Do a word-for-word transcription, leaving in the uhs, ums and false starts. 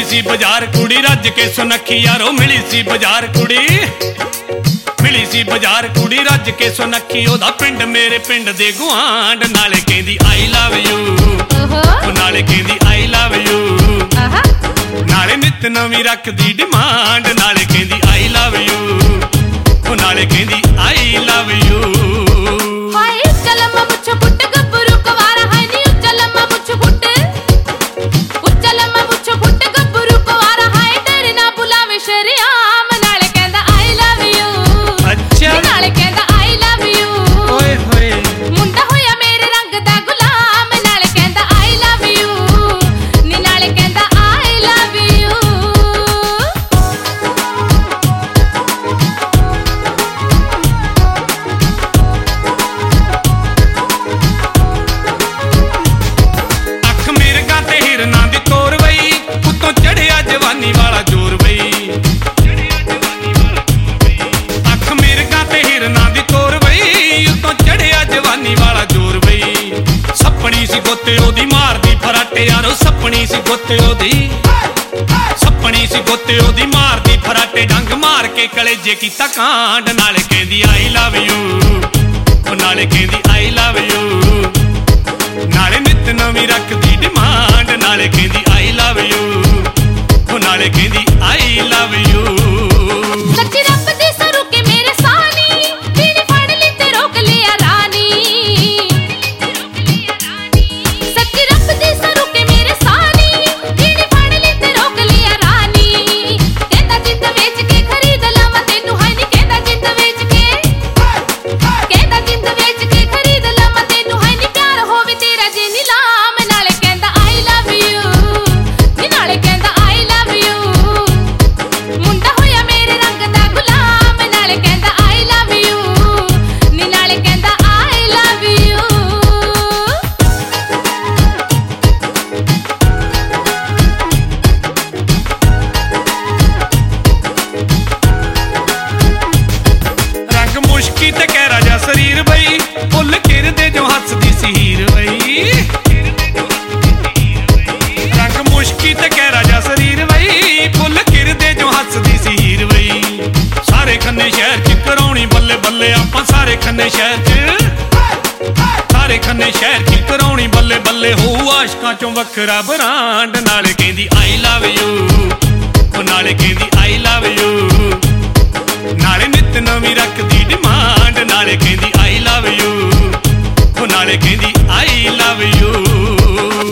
सी बाजार कुड़ी रज के सुनखी यारो मिली सी बाजार कुड़ी मिली सी बाजार कुड़ी रज के सुनखी ओदा पिंड मेरे पिंड दे गुआंढ नाले कहंदी आई लव यू ओ नाले कहंदी आई लव यू नाले नित नवी रखदी डिमांड नाले कहंदी आई लव यू ओ नाले कहंदी आई लव यू हाय चलम मुछ पुट गबरू कवारा हाय नी चलम मुछ पुट चलम मुछ पुट गबरू कवारा हाय डर ना बुलावे शरियाम नाले कहंदा आई लव यू अच्छा नाले कहंदा आई लव यू ओए होए मुंडा होया मेरे रंग दा गुलाम नाले कहंदा आई लव यू नी नाले कहंदा आई लव यू अख मिर्गा ते हिरना दी तोर वई उत्तों चढ़िया जवानी वाला जोर वई अख मिर्गा ते हिरना दी तोर वई उत्तों चढ़िया जवानी वाला जोर वई सपनी सी गोते ओदी मारदी फराटे यारो सपनी सी गोते ओदी सपनी सी गोते ओदी मारदी फराटे डंग मार के कलेजे कीता कांड नाले कहंदी आई लव यू ओ नाले कहंदी आई लव यू नाले नित नवी रखदी डिमांड नाले कहंदी आई लव यू ओ नाले कहंदी आई लव यू सच्ची रब दी सरू के मेरे सानी बीड़ी फाड़ ली ते रोक लिया रानी सच्ची रब दी सरू के मेरे सानी बीड़ी फाड़ ली ते रोक लिया रानी कहंदा जिंद बेच के खरीद लावा तेनू हाय नी कहंदा जिंद बेच के कहंदा जिंद बेच के खरीद लावा तेनू हाय नी प्यार होवे तेरा जे नीलाम नाले कहंदा आई लव यू नी नाले कहंदा आई लव यू मुंडा होया मेरे रंग दा गुलाम नाले कहंदा आई लव यू नी नाले कहंदा आई लव यू रंग मुश्की ते कह राजा शरीर बई फुल खिरदे जो हसदी सी हीर बई रंग मुश्की ते कह राजा शरीर बई फुल खिरदे जो हसदी सी हीर बई सारे खन्ने शहर च कराउणी बल्ले बल्ले आपां सारे खन्ने शहर च सारे खन्ने शहर च कराउणी बल्ले बल्ले हो आशकां चों वखरा ब्रांड नाले कहंदी आई लव यू ओ नाले कहंदी आई लव यू नाले नित नवी रखदी डिमांड नाले कहंदी आई लव यू ओ नाले कहंदी आई लव यू